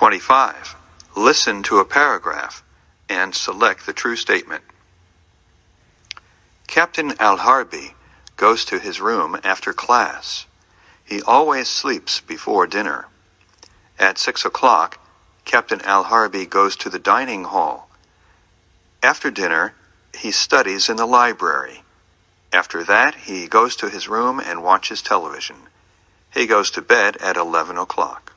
25. Listen to a paragraph and select the true statement. Captain Al-Harbi goes to his room after class. He always sleeps before dinner. At 6 o'clock, Captain Al-Harbi goes to the dining hall. After dinner, he studies in the library. After that, he goes to his room and watches television. He goes to bed at 11 o'clock.